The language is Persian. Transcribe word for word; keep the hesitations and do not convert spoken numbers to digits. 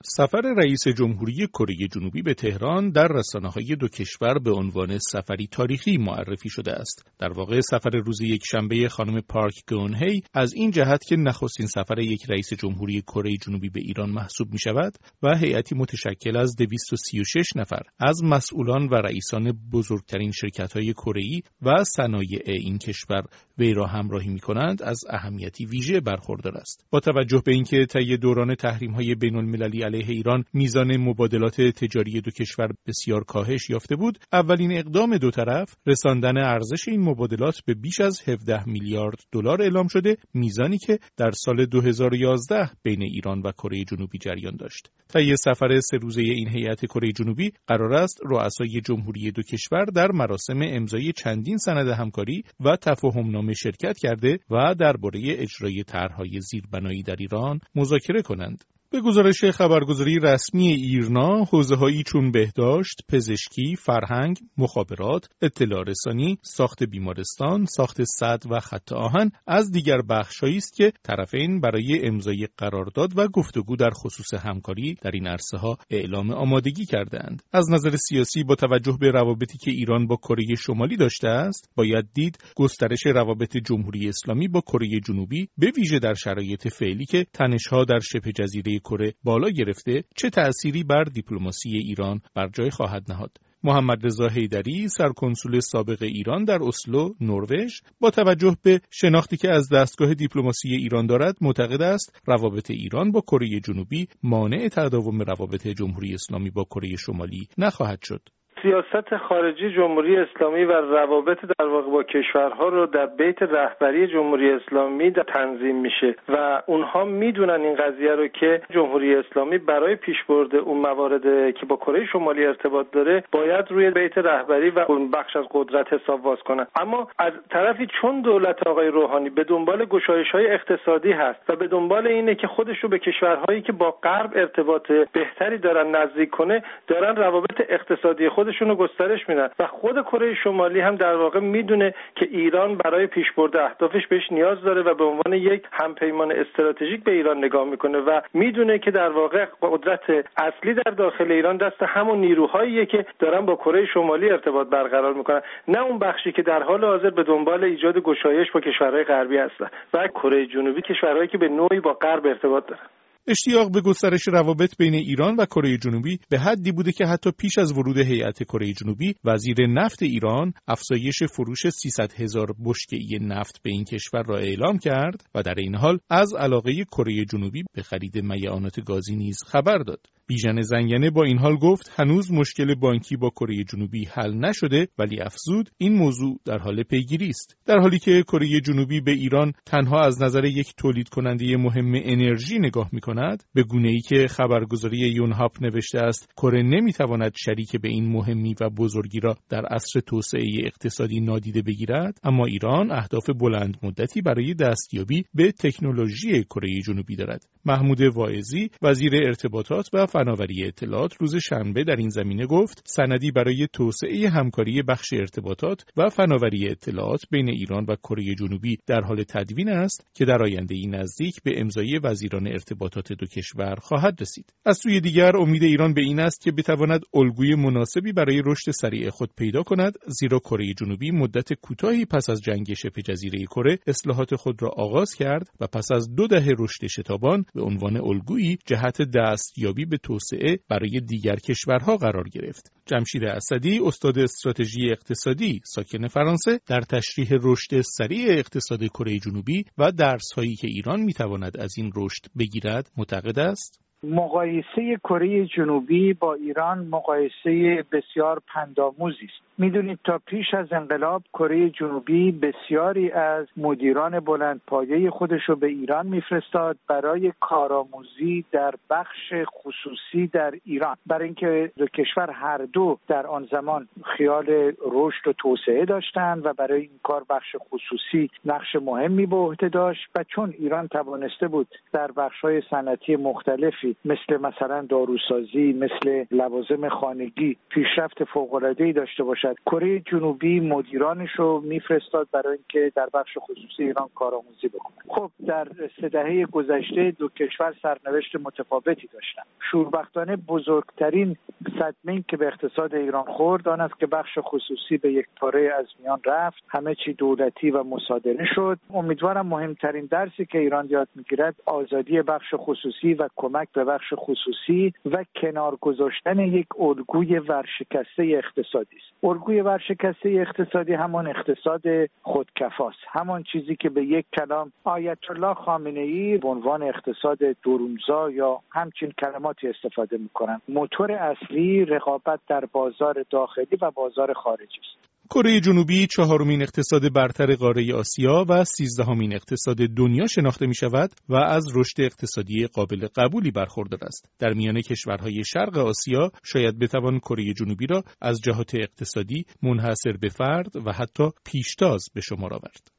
سفر رئیس جمهوری کره جنوبی به تهران در رسانه‌های دو کشور به عنوان سفری تاریخی معرفی شده است. در واقع سفر روز یکشنبه خانم پارک گون-هی از این جهت که نخستین سفر یک رئیس جمهوری کره جنوبی به ایران محسوب می شود و هیئتی متشکل از دویست و سی و شش نفر از مسئولان و رئیسان بزرگترین شرکت‌های کره‌ای و صنایع این کشور وی را همراهی می کنند از اهمیتی ویژه برخوردار است. با توجه به اینکه طی دوران تحریم‌های بین‌المللی علیه ایران میزان مبادلات تجاری دو کشور بسیار کاهش یافته بود، اولین اقدام دو طرف رساندن ارزش این مبادلات به بیش از هفده میلیارد دلار اعلام شده، میزانی که در سال دو هزار و یازده بین ایران و کره جنوبی جریان داشت. طی سفر سه روزه این هیئت کره جنوبی قرار است رؤسای جمهوری دو کشور در مراسم امضای چندین سند همکاری و تفاهمنامه شرکت کرده و درباره اجرای طرح‌های زیربنایی در ایران مذاکره کنند. به گزارش خبرگزاری رسمی ایرنا، حوزه‌هایی چون بهداشت، پزشکی، فرهنگ، مخابرات، اطلاع رسانی، ساخت بیمارستان، ساخت سد و خط آهن از دیگر بخش‌هایی است که طرفین برای امضای قرارداد و گفتگو در خصوص همکاری در این عرصه‌ها اعلام آمادگی کرده‌اند. از نظر سیاسی با توجه به روابطی که ایران با کره شمالی داشته است، باید دید گسترش روابط جمهوری اسلامی با کره جنوبی به ویژه در شرایط فعلی که تنش‌ها در شبه جزیره کره بالا گرفته چه تأثیری بر دیپلماسی ایران بر جای خواهد نهاد. محمد رضا حیدری، سرکنسول سابق ایران در اسلو، نروژ، با توجه به شناختی که از دستگاه دیپلماسی ایران دارد، معتقد است روابط ایران با کره جنوبی مانع تداوم روابط جمهوری اسلامی با کره شمالی نخواهد شد. سیاست خارجی جمهوری اسلامی و روابط در واقع با کشورها رو در بیت رهبری جمهوری اسلامی در تنظیم میشه و اونها میدونن این قضیه رو که جمهوری اسلامی برای پیشبرد اون موارد که با کره شمالی ارتباط داره باید روی بیت رهبری و اون بخش از قدرت حساب باز کنن. اما از طرفی چون دولت آقای روحانی به دنبال گشایش‌های اقتصادی هست و به دنبال اینه که خودش رو به کشورهایی که با غرب ارتباط بهتری دارن نزدیک کنه، دارن روابط اقتصادی خود خودشونو گسترش میدن و خود کره شمالی هم در واقع میدونه که ایران برای پیشبرد اهدافش بهش نیاز داره و به عنوان یک همپیمان استراتژیک به ایران نگاه میکنه و میدونه که در واقع قدرت اصلی در داخل ایران دست همون نیروهاییه که دارن با کره شمالی ارتباط برقرار میکنن، نه اون بخشی که در حال حاضر به دنبال ایجاد گشایش با کشورهای غربی هستن. و کره جنوبی کشورهایی که به نوعی با غرب ارتباط دارن. اشتیاق به گسترش روابط بین ایران و کره جنوبی به حدی بوده که حتی پیش از ورود هیئت کره جنوبی، وزیر نفت ایران افزایش فروش سیصد هزار بشکه نفت به این کشور را اعلام کرد و در این حال از علاقه کره جنوبی به خرید میعانات گازی نیز خبر داد. بیژن زنگنه با این حال گفت هنوز مشکل بانکی با کره جنوبی حل نشده، ولی افزود این موضوع در حال پیگیری است. در حالی که کره جنوبی به ایران تنها از نظر یک تولید کننده مهم انرژی نگاه می‌کند، به گونه‌ای که خبرگزاری یونهاپ نوشته است کره نمی‌تواند شریک به این مهمی و بزرگی را در عصر توسعه اقتصادی نادیده بگیرد، اما ایران اهداف بلند مدتی برای دستیابی به تکنولوژی کره جنوبی دارد. محمود واعظی، وزیر ارتباطات و فناوری اطلاعات، روز شنبه در این زمینه گفت سندی برای توسعه همکاری بخش ارتباطات و فناوری اطلاعات بین ایران و کره جنوبی در حال تدوین است که در آینده‌ای نزدیک به امضای وزیران ارتباطات دو کشور خواهد رسید. از سوی دیگر امید ایران به این است که بتواند الگوی مناسبی برای رشد سریع خود پیدا کند، زیرا کره جنوبی مدت کوتاهی پس از جنگ شبه جزیره کره اصلاحات خود را آغاز کرد و پس از دو دهه رشد شتابان به عنوان الگویی جهت دستیابی به توسعه برای دیگر کشورها قرار گرفت. جمشید اسدی، استاد استراتژی اقتصادی ساکن فرانسه، در تشریح رشد سریع اقتصاد کره جنوبی و درس‌هایی که ایران می‌تواند از این رشد بگیرد معتقد است مقایسه کره جنوبی با ایران مقایسه بسیار پندآموزی است. میدونید تا پیش از انقلاب کره جنوبی بسیاری از مدیران بلندپایه خودش رو به ایران میفرستاد برای کارآموزی در بخش خصوصی در ایران، برای اینکه دو کشور هر دو در آن زمان خیال رشد و توسعه داشتند و برای این کار بخش خصوصی نقش مهمی به عهده داشت و چون ایران توانسته بود در بخش‌های صنعتی مختلفی مختلفی مثل مثلا داروسازی، مثل لوازم خانگی پیشرفت فوق‌العاده‌ای داشته باشد، کره جنوبی مدیرانش رو میفرستاد برای اینکه در بخش خصوصی ایران کارآموزی بکنه. خب در سه دهه گذشته دو کشور سرنوشت متفاوتی داشتن. شوربختانه بزرگترین صدمه‌ای که به اقتصاد ایران خورد آن است که بخش خصوصی به یک پاره از میان رفت، همه چی دولتی و مصادره شد. امیدوارم مهمترین درسی که ایران یاد میگیرد آزادی بخش خصوصی و کمک به بخش خصوصی و کنار گذاشتن یک الگوی ورشکسته اقتصادی است. الگوی ورشکسته اقتصادی همان اقتصاد خودکفاست، همان چیزی که به یک کلام آیت الله خامنه‌ای به عنوان اقتصاد دورمزا یا همچین کلماتی استفاده می‌کنند. موتور اصلی رقابت در بازار داخلی و بازار خارجی است. کره جنوبی چهارمین اقتصاد برتر قاره آسیا و سیزدهمین اقتصاد دنیا شناخته می شود و از رشد اقتصادی قابل قبولی برخوردار است. در میان کشورهای شرق آسیا شاید بتوان کره جنوبی را از جهات اقتصادی منحصر به فرد و حتی پیشتاز به شمار آورد.